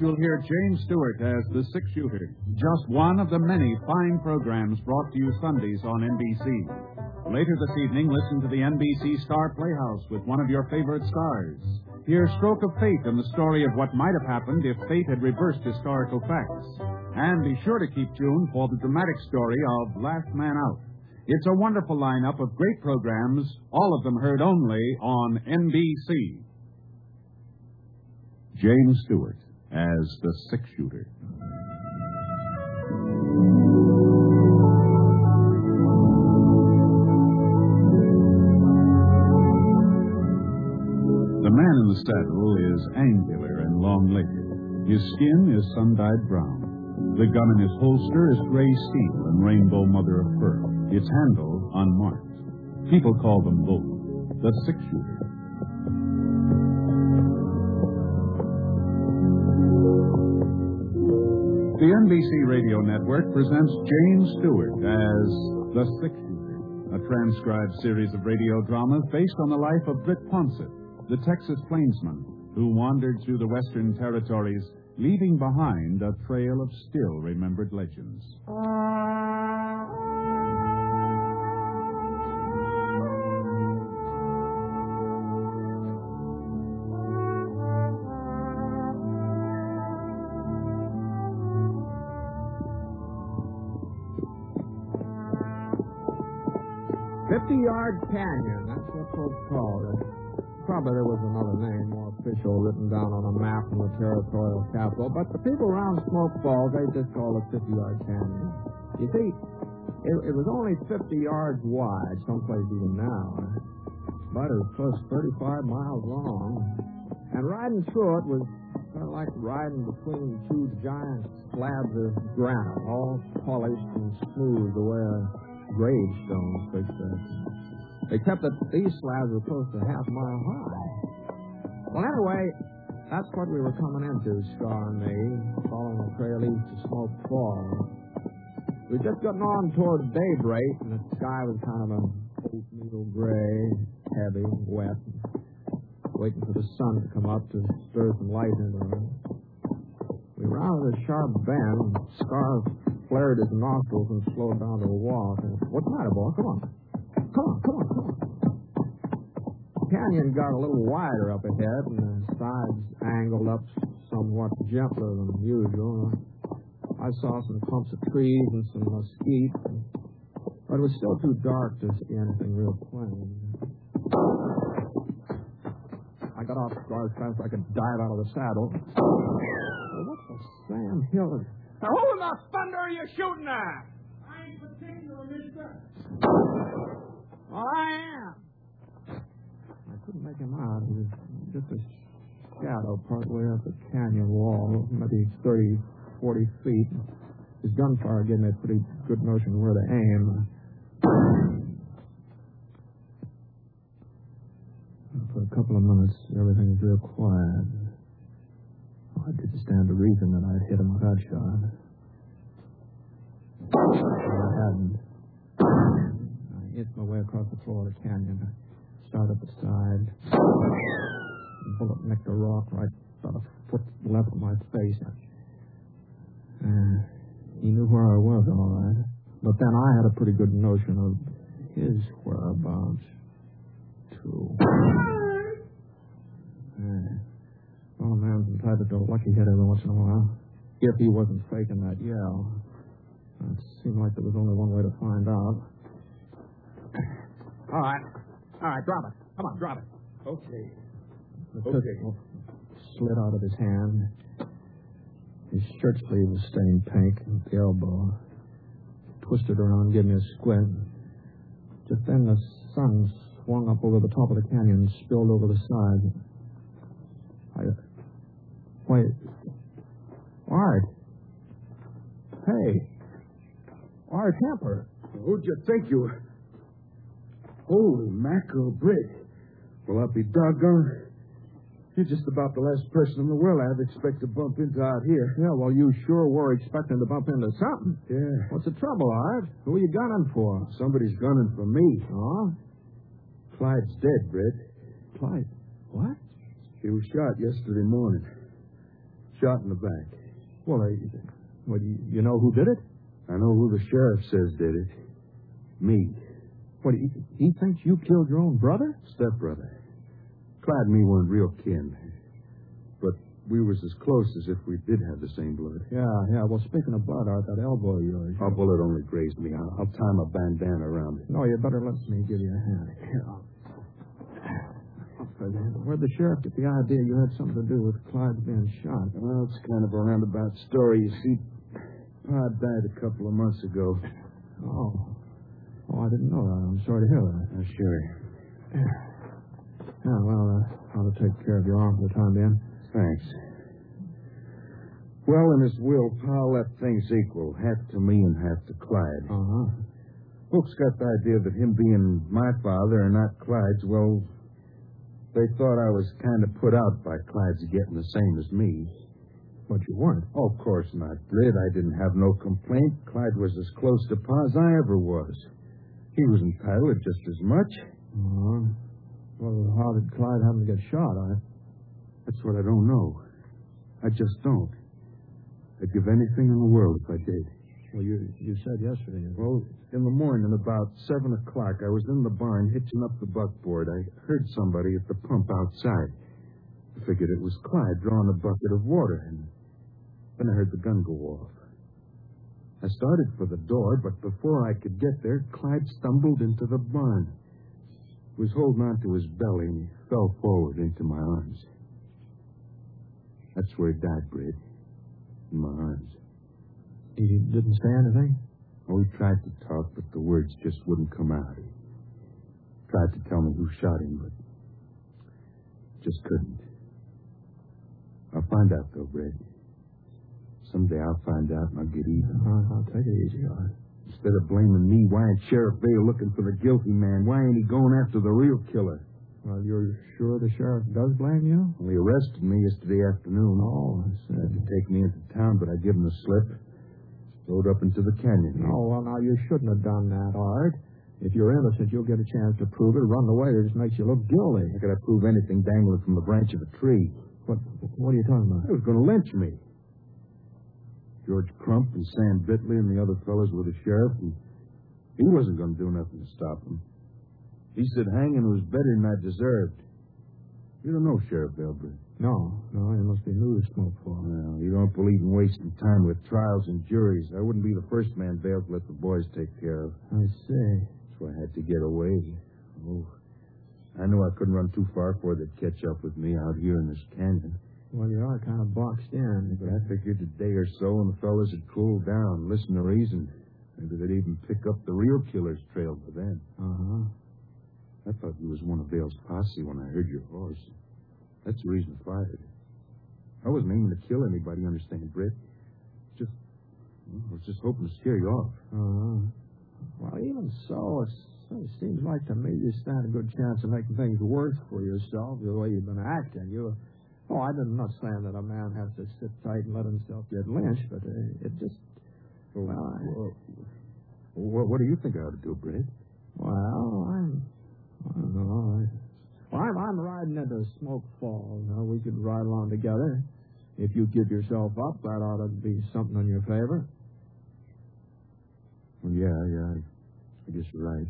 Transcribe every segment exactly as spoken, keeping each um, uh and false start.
you'll hear James Stewart as the six-shooter, just one of the many fine programs brought to you Sundays on N B C. Later this evening, listen to the N B C Star Playhouse with one of your favorite stars. Hear Stroke of Fate and the story of what might have happened if fate had reversed historical facts. And be sure to keep tuned for the dramatic story of Last Man Out. It's a wonderful lineup of great programs, all of them heard only on N B C. James Stewart as the six-shooter. The man in the saddle is angular and long-legged. His skin is sun-dyed brown. The gun in his holster is gray steel and rainbow mother of pearl. Its handle unmarked. People call them both the six-shooter. The N B C Radio Network presents James Stewart as the six-shooter, a transcribed series of radio dramas based on the life of Britt Ponsett, the Texas plainsman who wandered through the Western Territories, leaving behind a trail of still-remembered legends. Fifty-Yard Canyon, that's what folks call it. Probably there was another name, more official, written down on a map in the territorial capital, but the people around Smoke Falls, they just call it Fifty-Yard Canyon. You see, it, it was only fifty yards wide, someplace even now, but it was close to thirty-five miles long. And riding through it was kind of like riding between two giant slabs of granite, all polished and smooth the way a gravestone fixed it. Except that these slabs were close to half a mile high. Well, anyway, that's what we were coming into, Scar and me, following the trail east to Smoke Falls. We had just gotten on toward daybreak, and the sky was kind of a oatmeal gray, heavy, wet, waiting for the sun to come up to stir some light into it. We rounded a sharp bend, and Scar flared his nostrils and slowed down to a walk. What's the matter, boy? Come on. Come on, come on, come on. The canyon got a little wider up ahead, and the sides angled up somewhat gentler than usual. I saw some clumps of trees and some mesquite, but it was still too dark to see anything real plain. I got off Scar as fast as I could dive out of the saddle. Well, what the Sam Hill is... Now, who in the thunder are you shooting at? I ain't particular, mister. Well, I am. I couldn't make him out. He was just a shadow part way up the canyon wall, maybe thirty, forty feet. His gunfire gave me a pretty good notion where to aim. For a couple of minutes, everything was real quiet. Oh, I didn't stand to reason that I'd hit him with that shot. I hadn't. I hit my way across the floor of the canyon. I started at the side. The bullet nicked a rock right about a foot left of my face. Uh, he knew where I was, all right. But then I had a pretty good notion of his whereabouts, too. Uh, well, a man's entitled to a lucky hit every once in a while. If he wasn't faking that yell. It seemed like there was only one way to find out. All right. All right, drop it. Come on, drop it. Okay. The Okay. pistol slid out of his hand. His shirt sleeve was stained pink at the elbow. Twisted around and gave me a squint. Just then the sun swung up over the top of the canyon and spilled over the side. I... Wait. Art. Hey. Art Hamper. Who'd you think you were? Holy mackerel, Britt. Well, I'll be doggone. You're just about the last person in the world I'd expect to bump into out here. Yeah, well, you sure were expecting to bump into something. Yeah. What's the trouble, Art? Who are you gunning for? Somebody's gunning for me. Oh? Clyde's dead, Britt. Clyde. What? He was shot yesterday morning. Shot in the back. Well, uh, well you, you know who did it? I know who the sheriff says did it. Me. What, he, he thinks you killed your own brother? Stepbrother. Clyde and me weren't real kin. But we was as close as if we did have the same blood. Yeah, yeah. Well, speaking of blood, Art, that elbow of yours. Our bullet only grazed me. I'll, I'll tie my bandana around it. No, you better let me give you a hand. Here, I'll... Where'd the sheriff get the idea you had something to do with Clyde's being shot? Well, it's kind of a roundabout story. You see, Pa died a couple of months ago. Oh. Oh, I didn't know that. I'm sorry to hear that. Oh, sure. Yeah, well, uh, I'll take care of your arm for the time being. Thanks. Well, in his will, Pa left things equal, half to me and half to Clyde. Uh-huh. Folks got the idea that him being my father and not Clyde's, well, they thought I was kind of put out by Clyde's getting the same as me. But you weren't. Oh, of course not, Britt. I didn't have no complaint. Clyde was as close to Pa as I ever was. He was entitled just as much. Uh-huh. Well, how did Clyde happen to get shot? I... That's what I don't know. I just don't. I'd give anything in the world if I did. Well, you you said yesterday. Well, in the morning, about seven o'clock, I was in the barn hitching up the buckboard. I heard somebody at the pump outside. I figured it was Clyde drawing a bucket of water, and then I heard the gun go off. I started for the door, but before I could get there, Clyde stumbled into the barn. He was holding on to his belly, and he fell forward into my arms. That's where he died, Britt. In my arms. He didn't say anything? Oh, he tried to talk, but the words just wouldn't come out. He tried to tell me who shot him, but just couldn't. I'll find out, though, Britt. Someday I'll find out and I'll get even. Uh, I'll take it easy, all right. Instead of blaming me, why ain't Sheriff Vale looking for the guilty man? Why ain't he going after the real killer? Well, you're sure the sheriff does blame you? Well, he arrested me yesterday afternoon. Oh, I see. Tried to take me into town, but I gave him the slip. Rode up into the canyon. Oh, well, now, you shouldn't have done that, Art. If you're innocent, you'll get a chance to prove it. Run away, it just makes you look guilty. How could I prove anything dangling from the branch of a tree? What, what are you talking about? He was going to lynch me. George Crump and Sam Bitley and the other fellows were the sheriff, and he wasn't going to do nothing to stop him. He said hanging was better than I deserved. You don't know Sheriff Belbridge. No, no, it must be new to smoke for. Well, you don't believe in wasting time with trials and juries. I wouldn't be the first man Vale to let the boys take care of. I see. That's why I had to get away. Oh, I knew I couldn't run too far before they'd catch up with me out here in this canyon. Well, you are kind of boxed in. But I figured a day or so and the fellas had cooled down, listen to reason. Maybe they'd even pick up the real killer's trail by then. Uh-huh. I thought you was one of Vale's posse when I heard your voice. That's the reason I fired. I wasn't aiming to kill anybody, understand, Britt? Just, well, I was just hoping to scare you off. Uh-huh. Well, even so, it's, it seems like to me you stand a good chance of making things worse for yourself the way you've been acting. You, oh, I'm not saying that a man has to sit tight and let himself get lynched, but uh, it just, well, well, I, well, what, what do you think I ought to do, Britt? Well, I'm, I don't know. I, well, I'm, I'm riding into Smoke Falls. You know, we could ride along together. If you give yourself up, that ought to be something in your favor. Well, yeah, yeah, I, I guess you're right.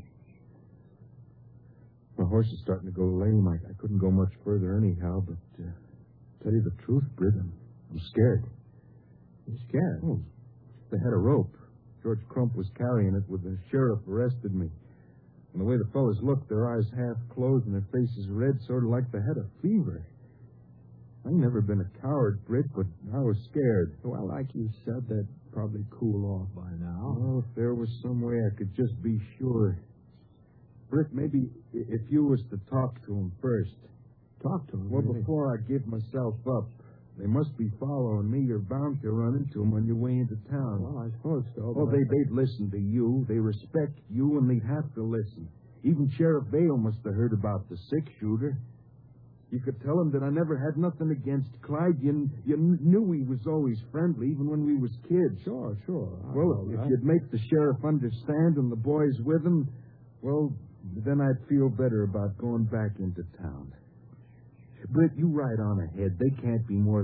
My horse is starting to go lame. I, I couldn't go much further anyhow, but uh, tell you the truth, Britt, I'm, I'm scared. You're scared? Oh, they had a rope. George Crump was carrying it when the sheriff arrested me. And the way the fellas looked, their eyes half closed and their faces red, sort of like they had a fever. I've never been a coward, Britt, but I was scared. Well, like you said, they'd probably cool off by now. Oh, if there was some way I could just be sure. Britt, maybe if you was to talk to him first. Talk to him? Well, before I give myself up. They must be following me. You're bound to run into them on your way into town. Well, I suppose so. Oh, they, they'd listen to you. They respect you, and they'd have to listen. Even Sheriff Vale must have heard about the six-shooter. You could tell him that I never had nothing against Clyde. You, you knew he was always friendly, even when we was kids. Sure, sure. I well, if that. you'd make the sheriff understand and the boys with him, well, then I'd feel better about going back into town. Britt, you ride on ahead. They can't be more than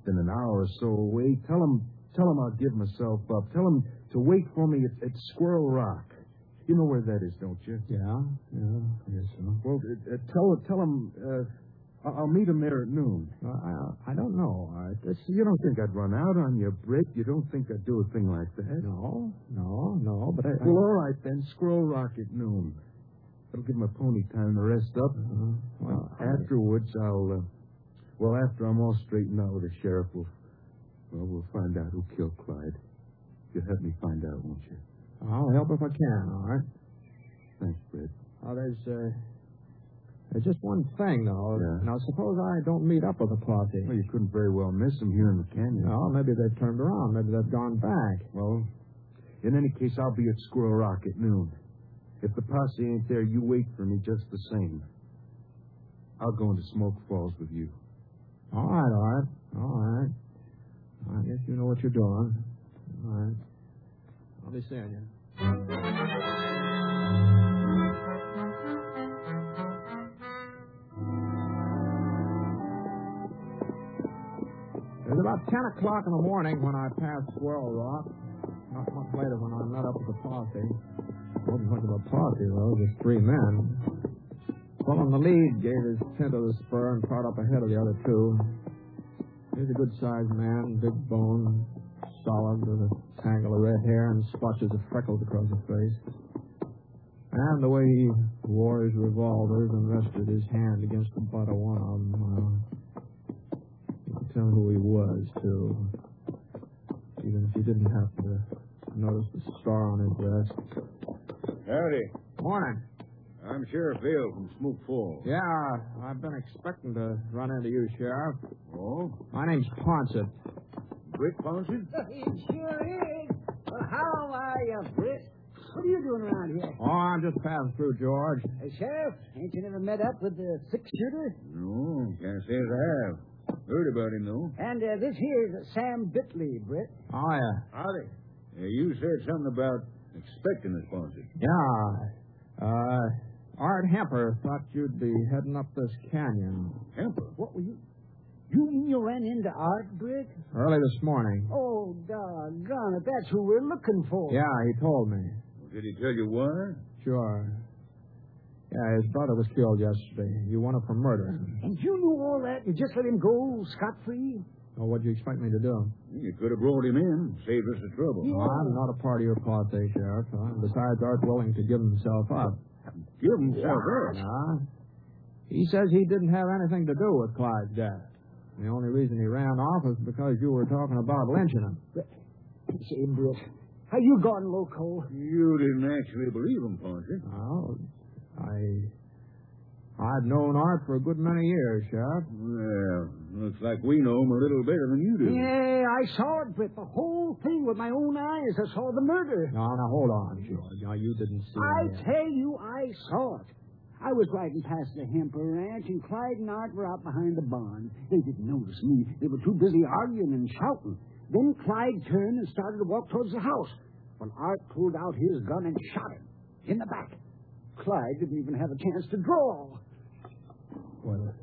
than an hour or so away. Tell him, tell him I'll give myself up. Tell him to wait for me at, at Squirrel Rock. You know where that is, don't you? Yeah, yeah, I guess so. Well, uh, tell, tell him uh, I'll meet him there at noon. Uh, I, I don't know. I, That's, you don't think I'd run out on you, Britt? You don't think I'd do a thing like that? no, no, no, but I... I Well, all right, then. Squirrel Rock at noon. That'll give my pony time to rest up. Uh, well, Afterwards, I'll, uh, well, after I'm all straightened out with the sheriff, we'll, well, we'll find out who killed Clyde. You'll help me find out, won't you? I'll help if I can, all right? Thanks, Britt. Oh, there's, uh, there's just one thing, though. Yeah. Now, suppose I don't meet up with the posse. Well, you couldn't very well miss him here in the canyon. No, maybe they've turned around. Maybe they've gone back. Well, in any case, I'll be at Squirrel Rock at noon. If the posse ain't there, you wait for me just the same. I'll go into Smoke Falls with you. All right, all right, all right. I guess you know what you're doing. All right. I'll be seeing you. It was about ten o'clock in the morning when I passed Squirrel Rock. Not much later when I met up with the posse. It wasn't much of a posse, though. Just three men. Well, in the lead gave his tint of the spur and trot up ahead of the other two. He's a good-sized man, big bone, solid, with a tangle of red hair and splotches of freckles across his face. And the way he wore his revolvers and rested his hand against the butt of one of them, uh, you could tell who he was, too. Even if you didn't happen to notice the star on his breast. Howdy. Morning. I'm Sheriff Vale from Smoke Falls. Yeah, I've been expecting to run into you, Sheriff. Oh? My name's Ponset. Britt Ponset? It sure is. Well, how are you, Britt? What are you doing around here? Oh, I'm just passing through, George. Hey, Sheriff, ain't you never met up with the six-shooter? No, can't say as I have. Heard about him, though. And uh, this here's Sam Bitley, Britt. Oh, yeah. Howdy. Uh, you said something about expecting us, Ponset. Yeah. Uh, Art Hemper thought you'd be heading up this canyon. Hemper? What were you... You mean you ran into Art, Britt? Early this morning. Oh, doggone it. That's who we're looking for. Yeah, he told me. Did he tell you why? Sure. Yeah, his brother was killed yesterday. You wanted for murder. And you knew all that? You just let him go scot-free? Well, what'd you expect me to do? You could have brought him in, saved us the trouble. Yeah. Well, I'm not a part of your posse, Sheriff. Uh, besides, Art's willing to give himself up. Give himself up. Uh, he says he didn't have anything to do with Clyde's death. The only reason he ran off is because you were talking about lynching him. Say, Britt, how you gone loco? You didn't actually believe him, Ponset. Well, I... I've known Art for a good many years, Sheriff. Well, looks like we know him a little better than you do. Yeah, I saw it, Britt. The whole thing with my own eyes. I saw the murder. No, now, hold on, George. Now, you didn't see I it. tell you, I saw it. I was riding past the Hemper Ranch, and Clyde and Art were out behind the barn. They didn't notice me. They were too busy arguing and shouting. Then Clyde turned and started to walk towards the house. When Art pulled out his gun and shot him in the back. Clyde didn't even have a chance to draw. Well,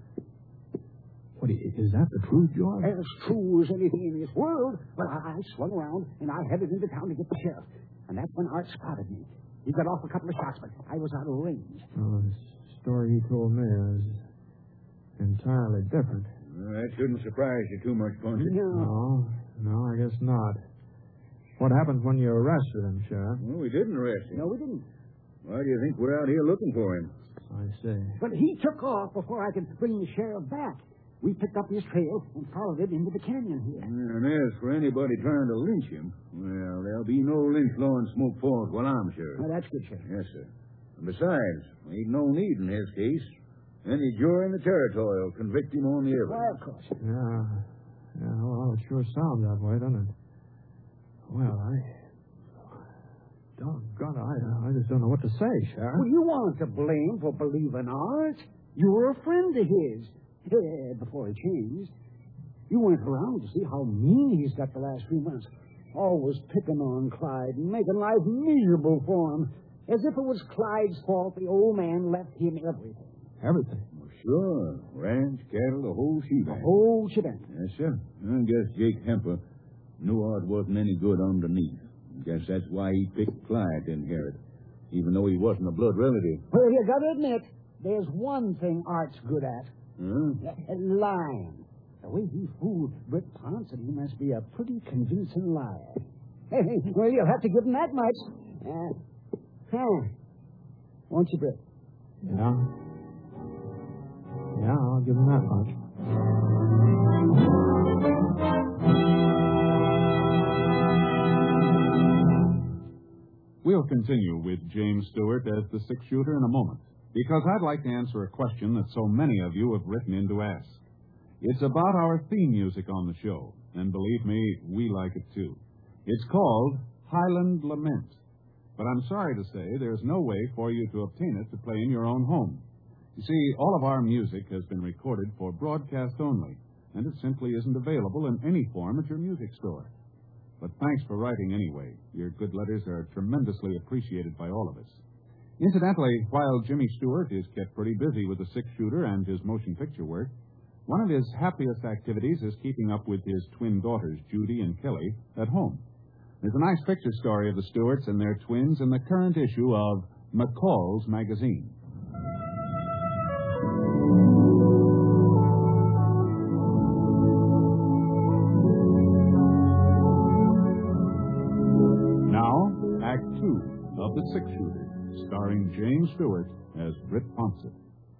what, is that the truth, George? As true as anything in this world. Well, I, I swung around, and I headed into town to get the sheriff. And that's when Art spotted me. He got off a couple of shots, but I was out of range. Well, the story he told me was entirely different. Well, that shouldn't surprise you too much, Ponset. No, no, I guess not. What happened when you arrested him, Sheriff? Well, we didn't arrest him. No, we didn't. Why do you think we're out here looking for him? I see. But he took off before I could bring the sheriff back. We picked up his trail and followed it into the canyon here. And as for anybody trying to lynch him, well, there'll be no lynch law in Smoke Falls while I'm sheriff. Well, that's good, Sheriff. Yes, sir. And besides, ain't no need in his case. Any jury in the territory will convict him on the Well, evidence. of course. Yeah, yeah, well, it sure sounds that way, doesn't it? Well, I... Doggone it, I, I just don't know what to say, Sheriff. Well, you weren't to blame for believing Art. You were a friend of his. Yeah, before he changed. You went around to see how mean he's got the last few months. Always picking on Clyde and making life miserable for him. As if it was Clyde's fault the old man left him everything. Everything? Well, Sure. Ranch, cattle, the whole shebang. The whole shebang. Yes, sir. I guess Jake Hemper knew Art wasn't any good underneath. Guess that's why he picked Clyde to inherit, even though he wasn't a blood relative. Well, you got to admit, there's one thing Art's good at. Huh? Uh, lying. The way he fooled Britt Ponson, he must be a pretty convincing liar. Well, you'll have to give him that much. Uh, huh. Won't you, Britt? Yeah. Yeah, I'll give him that much. We'll continue with James Stewart as the six-shooter in a moment, because I'd like to answer a question that so many of you have written in to ask. It's about our theme music on the show, and believe me, we like it too. It's called Highland Lament, but I'm sorry to say there's no way for you to obtain it to play in your own home. You see, all of our music has been recorded for broadcast only, and it simply isn't available in any form at your music store. But thanks for writing anyway. Your good letters are tremendously appreciated by all of us. Incidentally, while Jimmy Stewart is kept pretty busy with the six-shooter and his motion picture work, one of his happiest activities is keeping up with his twin daughters, Judy and Kelly, at home. There's a nice picture story of the Stewarts and their twins in the current issue of McCall's Magazine. Now, Act Two of The Six-Shooter, starring James Stewart as Britt Ponson.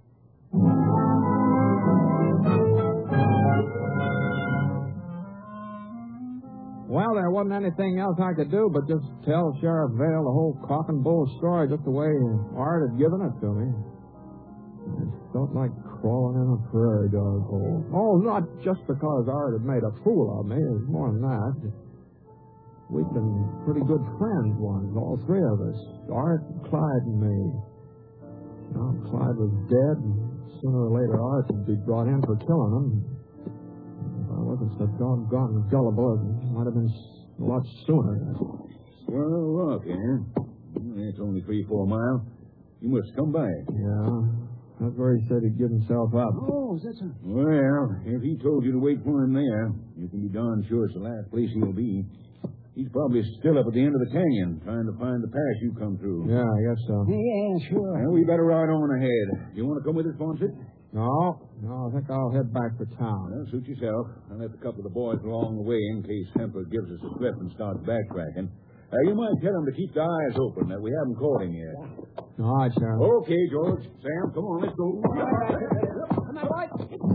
Well, there wasn't anything else I could do but just tell Sheriff Vale the whole cock and bull story just the way Art had given it to me. It felt like crawling in a prairie dog hole. Oh, not just because Art had made a fool of me. It was more than that. We'd been pretty good friends once, all three of us. Art, Clyde, and me. Now, Clyde was dead, and sooner or later Art would be brought in for killing him. If I wasn't so doggone gullible, it might have been a lot sooner. Well, look, Ann. It's only three, four miles. You must come back. Yeah, that's where he said he'd give himself up. Oh, is that so? Well, if he told you to wait for him there, you can be darn sure it's the last place he'll be. He's probably still up at the end of the canyon, trying to find the pass you come through. Yeah, I guess so. Yeah, sure. Well, we better ride on ahead. You want to come with us, Fawcett? No, no, I think I'll head back for town. Well, suit yourself. I left a couple of the boys along the way in case Hemper gives us a slip and starts backtracking. Uh, you might tell him to keep the eyes open, that we haven't caught him yet. All right, Sheriff. Okay, George. Sam, come on, let's go. Come on, boy.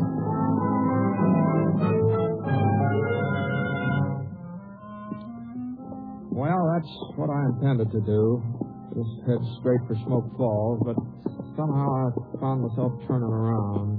Well, that's what I intended to do. Just head straight for Smoke Falls, but somehow I found myself turning around.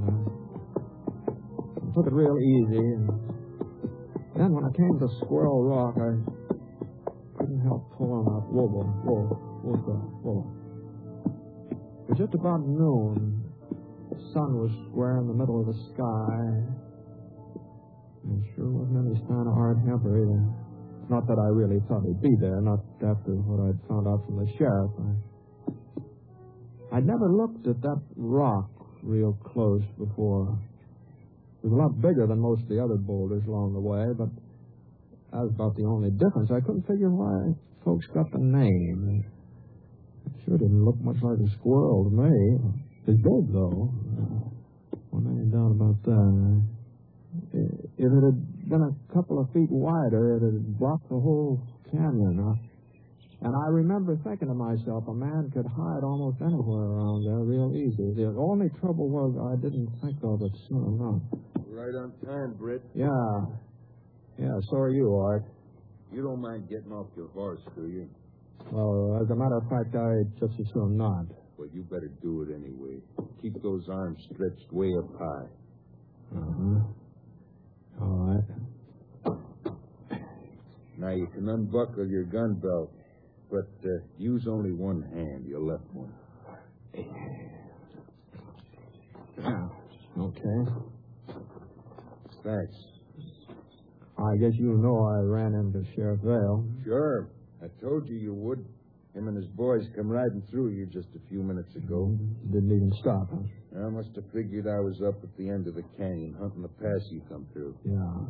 I took it real easy, and then when I came to Squirrel Rock, I couldn't help pulling up. Whoa, whoa, whoa, whoa, whoa. It was just about noon. The sun was square in the middle of the sky. And it sure wasn't any sign of Art Hemper either. Not that I really thought he'd be there, not after what I'd found out from the sheriff. I, I'd never looked at that rock real close before. It was a lot bigger than most of the other boulders along the way, but that was about the only difference. I couldn't figure why folks got the name. It sure didn't look much like a squirrel to me. It's big, though. One ain't doubt about that. If it had been a couple of feet wider, it had blocked the whole canyon. Uh, and I remember thinking to myself, a man could hide almost anywhere around there real easy. The only trouble was I didn't think of it soon enough. Right on time, Britt. Yeah. Yeah, so are you, Art. You don't mind getting off your horse, do you? Well, as a matter of fact, I just as soon not. Well, you better do it anyway. Keep those arms stretched way up high. Uh-huh. All right. Now, you can unbuckle your gun belt, but uh, use only one hand, your left one. Okay. Thanks. I guess you know I ran into Sheriff Vale. Sure. I told you you would. Him and his boys come riding through here just a few minutes ago. Mm-hmm. Didn't even stop, huh? I must have figured I was up at the end of the canyon hunting the pass you come through. Yeah.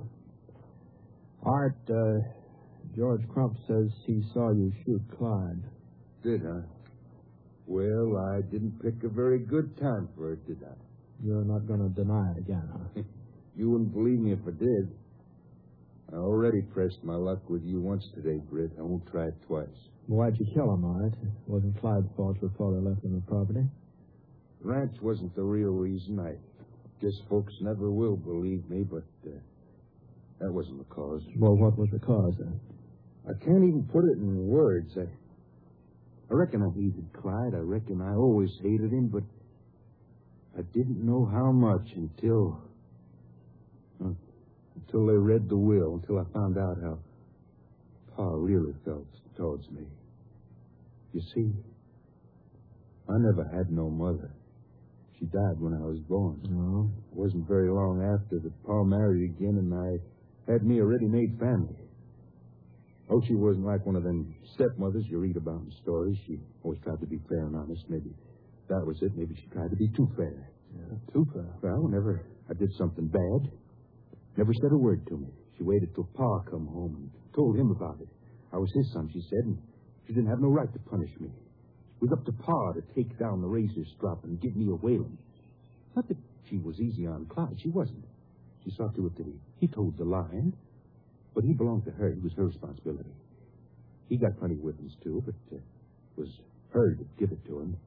Art, uh, George Crump says he saw you shoot Clyde. Did, huh? Well, I didn't pick a very good time for it, did I? You're not going to deny it again, huh? You wouldn't believe me if I did. I already pressed my luck with you once today, Britt. I won't try it twice. Why'd you kill him, Art? It wasn't Clyde's fault your father left him the property. The ranch wasn't the real reason. I guess folks never will believe me, but uh, that wasn't the cause. Well, what was the cause, then? I can't even put it in words. I, I reckon I hated Clyde. I reckon I always hated him, but I didn't know how much until... Uh, until they read the will, until I found out how Pa really felt towards me. You see, I never had no mother. She died when I was born. No. It wasn't very long after that Pa married again, and I had me a ready-made family. Oh, she wasn't like one of them stepmothers you read about in stories. She always tried to be fair and honest. Maybe that was it. Maybe she tried to be too fair. Yeah, too fair. Well, whenever I did something bad, never said a word to me. She waited till Pa come home and told him about it. I was his son, she said, and she didn't have no right to punish me. It was up to Pa to take down the razor strop and give me a whaling. Not that she was easy on Clyde. She wasn't. She saw to it that he, he told the line, but he belonged to her. It was her responsibility. He got plenty of whippings, too, but uh, it was her that give it to him.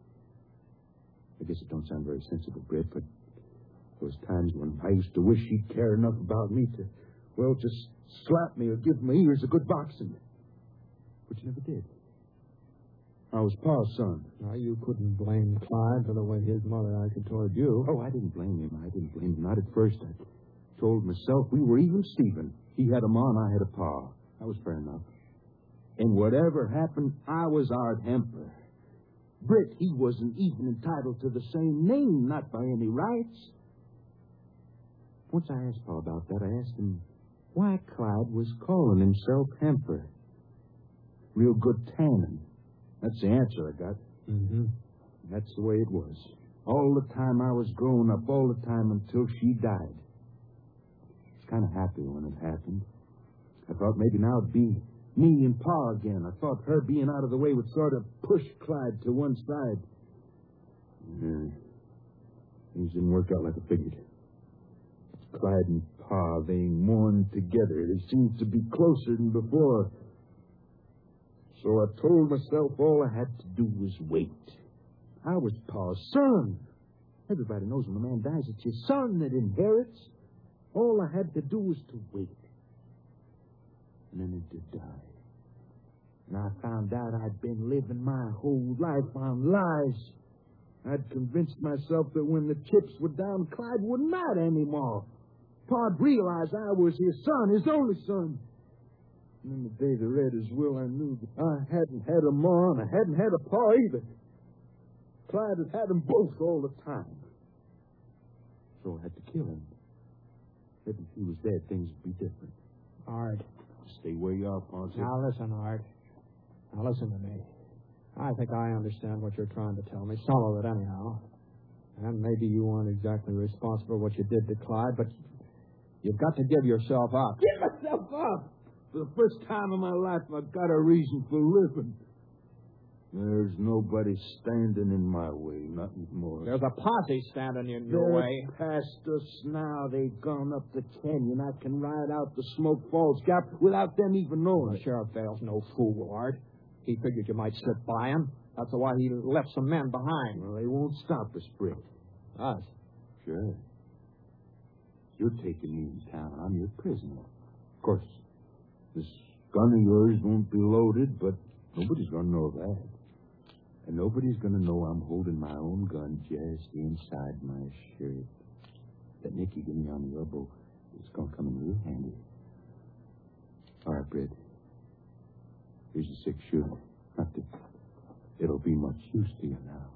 I guess it don't sound very sensible, Britt, but those times when I used to wish she'd care enough about me to, well, just slap me or give my ears a good boxing. But she never did. I was Pa's son. Now, you couldn't blame Clyde for the way his mother acted toward you. Oh, I didn't blame him. I didn't blame him. Not at first. I told myself we were even Stephen. He had a ma and I had a pa. That was fair enough. And whatever happened, I was Art Hemper. Britt, he wasn't even entitled to the same name, not by any rights. Once I asked Pa about that, I asked him why Clyde was calling himself Hemper. Real good tannin. That's the answer I got. Mm-hmm. That's the way it was. All the time I was growing up, all the time until she died. I was kind of happy when it happened. I thought maybe now it'd be me and Pa again. I thought her being out of the way would sort of push Clyde to one side. Yeah. Things didn't work out like I figured. Clyde and Pa, they mourned together. They seemed to be closer than before. So I told myself all I had to do was wait. I was Pa's son. Everybody knows when a man dies, it's his son that inherits. All I had to do was to wait. And then it did die. And I found out I'd been living my whole life on lies. I'd convinced myself that when the chips were down, Clyde wouldn't matter anymore. Pa'd realized I was his son, his only son. And then the day they read his will, I knew that I hadn't had a ma and I hadn't had a pa either. Clyde had had them both all the time. So I had to kill him. If he was dead, things would be different. Art. Stay where you are, Pa. Now listen, Art. Now listen to me. I think I understand what you're trying to tell me. Some of it, anyhow. And maybe you weren't exactly responsible for what you did to Clyde, but you've got to give yourself up. Give myself up! For the first time in my life, I've got a reason for living. There's nobody standing in my way, not anymore. There's a posse standing in your They're way. past us now. They've gone up the canyon. I can ride out the Smoke Falls Gap without them even knowing Well, it. Sheriff Dale's no fool, Art. He figured you might slip by him. That's why he left some men behind. Well, they won't stop us, Britt. Us? Sure. You're taking me in town. I'm your prisoner. Of course, this gun of yours won't be loaded, but nobody's going to know that. And nobody's going to know I'm holding my own gun just inside my shirt. That nick you give me on the elbow is going to come in real handy. All right, Britt. Here's a six shooter. Not that it'll be much use to you now.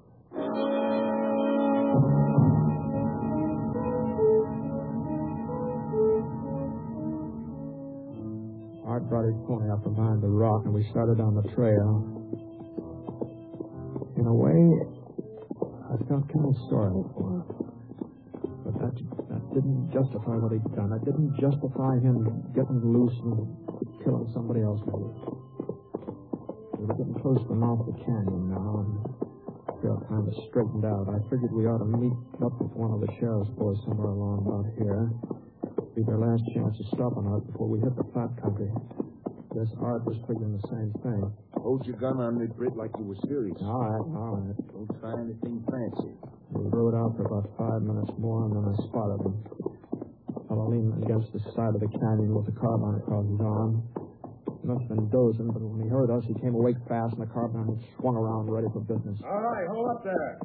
Art brought his pony up from behind the rock, and we started down the trail. in a way, I felt kind of sorry for him. But that, that didn't justify what he'd done. It didn't justify him getting loose and killing somebody else with it. We were getting close to the mouth of the canyon now, and I felt kind of straightened out. I figured we ought to meet up with one of the sheriff's boys somewhere along about here. Be their last chance of stopping us before we hit the flat country. This Art was figuring the same thing. Hold your gun on me, Britt, like you were serious. All right, all right. Don't try anything fancy. We rode out for about five minutes more, and then I spotted him. A fellow leaning against the side of the canyon with a carbine across his arm. He must have been dozing, but when he heard us, he came awake fast, and the carbine had swung around ready for business. All right, hold up there.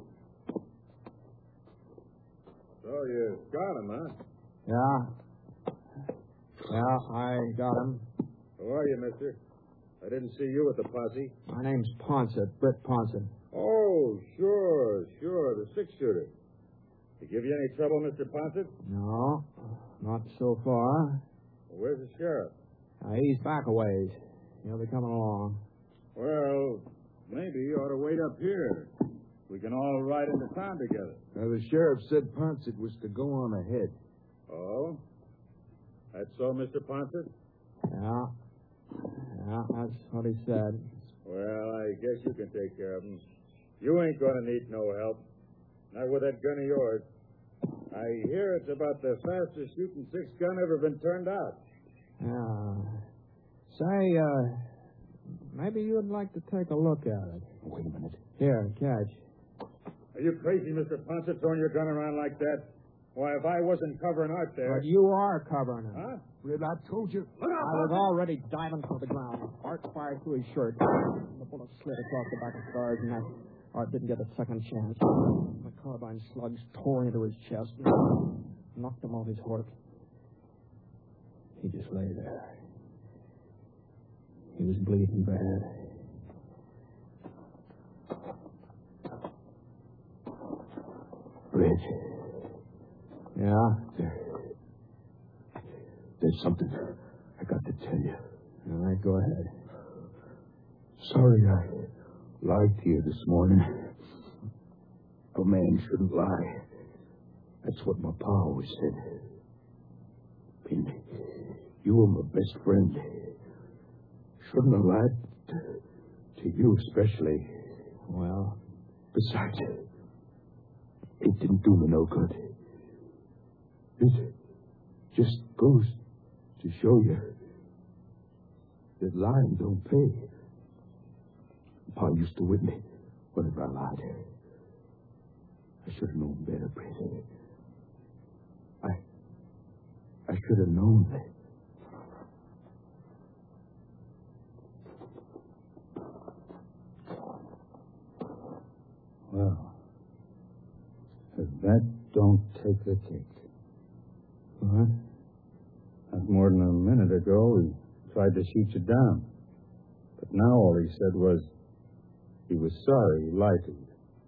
So you got him, huh? Yeah. Yeah, I got him. Who are you, mister? I didn't see you with the posse. My name's Ponset, Britt Ponset. Oh, sure, sure, the six-shooter. Did he give you any trouble, Mister Ponset? No, not so far. Well, where's the sheriff? Uh, he's back a ways. He'll be coming along. Well, maybe you ought to wait up here. We can all ride into town together. Now, the sheriff said Ponset was to go on ahead. Oh? That's so, Mister Ponset? Yeah. Yeah, that's what he said. Well, I guess you can take care of him. You ain't going to need no help. Not with that gun of yours. I hear it's about the fastest shooting six-gun ever been turned out. Yeah. Say, uh, maybe you'd like to take a look at it. Wait a minute. Here, catch. Are you crazy, Mister Ponset, throwing your gun around like that? Why, if I wasn't covering Art there... But you are covering him. Huh? Britt, I told you. Look out, I was Ponset! already diving for the ground. Art fired through his shirt. The bullet slid across the back of his guard, and I, Art didn't get a second chance. The carbine slugs tore into his chest and knocked him off his horse. He just lay there. He was bleeding bad. Britt. Yeah? There, there's something I got to tell you. All right, go ahead. Sorry I lied to you this morning. A man shouldn't lie. That's what my pa always said. Pin, you were my best friend. Shouldn't have lied to, to you especially. Well? Besides, it didn't do me no good. It just goes to show you that lying don't pay. Pa used to whip me whenever I lied. I should have known better, Britt. I, I should have known that. Well, if that don't take the cake. What? Not more than a minute ago, he tried to shoot you down. But now all he said was he was sorry he lied to you.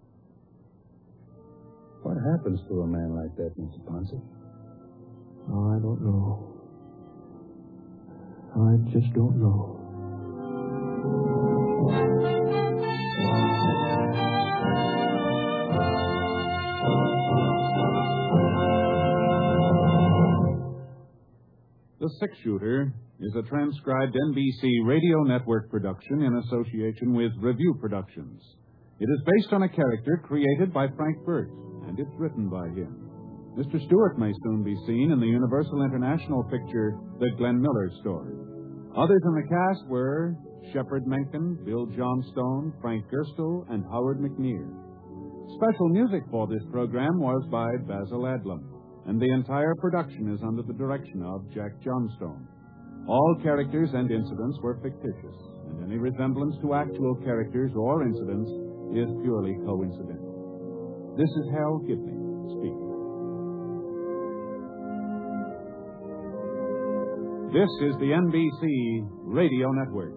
What happens to a man like that, Mister Ponset? Oh, I don't know. I just don't know. The Six-Shooter is a transcribed N B C Radio Network production in association with Review Productions. It is based on a character created by Frank Burt, and it's written by him. Mister Stewart may soon be seen in the Universal International picture, The Glenn Miller Story. Others in the cast were Shepard Menken, Bill Johnstone, Frank Gerstle, and Howard McNear. Special music for this program was by Basil Adlam, and the entire production is under the direction of Jack Johnstone. All characters and incidents were fictitious, and any resemblance to actual characters or incidents is purely coincidental. This is Hal Gibney speaking. This is the N B C Radio Network.